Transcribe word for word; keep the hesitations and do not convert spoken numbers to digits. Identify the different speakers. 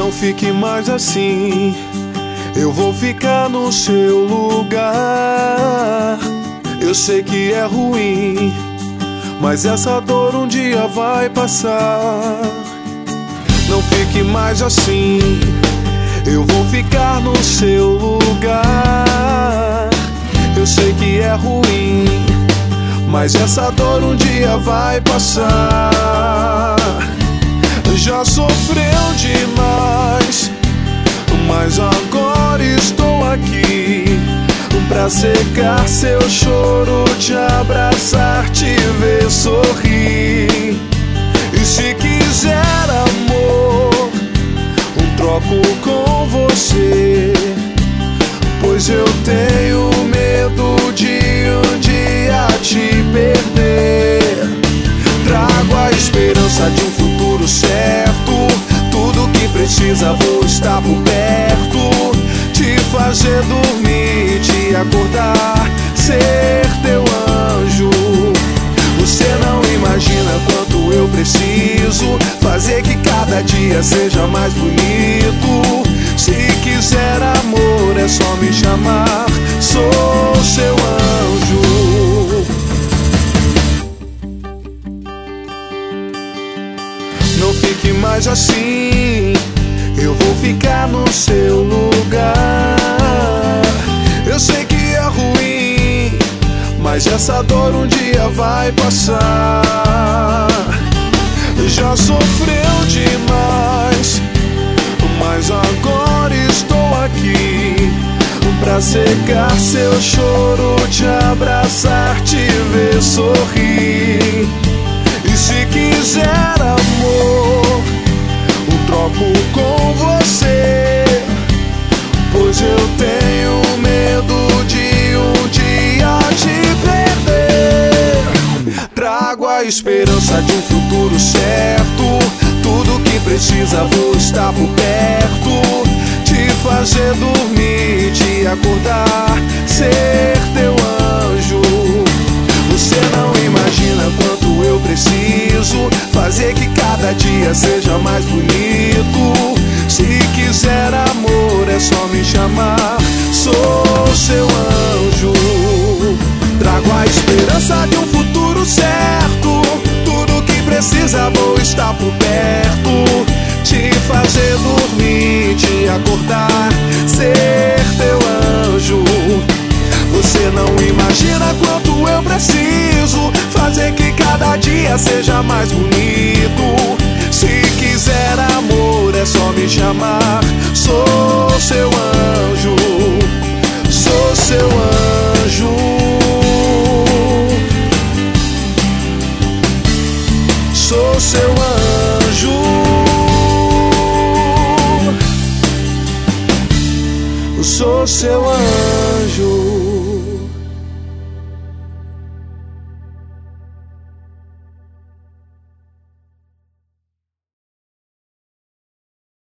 Speaker 1: Não fique mais assim, eu vou ficar no seu lugar. Eu sei que é ruim, mas essa dor um dia vai passar. Não fique mais assim, eu vou ficar no seu lugar. Eu sei que é ruim, mas essa dor um dia vai passar. Já sofreu demais, mas agora estou aqui pra secar seu choro, te abraçar, te ver sorrir. E se quiser amor, um troco com você, pois eu tenho medo de um dia te perder. Trago a esperança de um futuro certo, tudo que precisa vou estar por perto, te fazer dormir, te acordar, ser teu anjo. Você não imagina quanto eu preciso fazer que cada dia seja mais bonito. Se quiser amor é só me chamar, sou seu anjo. Não fique mais assim, eu vou ficar no seu lugar. Eu sei que é ruim, mas essa dor um dia vai passar. Já sofreu demais, mas agora estou aqui pra secar seu choro, te abraçar, te ver sorrir. E se quiser amor, um troco com você, pois eu tenho medo de um dia te perder. Trago a esperança de um futuro certo, tudo que precisa vou estar por perto, te fazer dormir, te acordar, ser teu anjo. Você não imagina quanto eu preciso fazer que cada dia seja mais bonito. Se quiser amor é só me chamar, sou seu anjo. Trago a esperança de um futuro certo, tudo que precisa vou estar por perto, te fazer dormir, te acordar, ser teu anjo. Você não imagina quanto eu preciso fazer que cada dia seja mais bonito. Se quiser amor é só me chamar, sou seu anjo, sou seu anjo, sou seu anjo, sou seu anjo.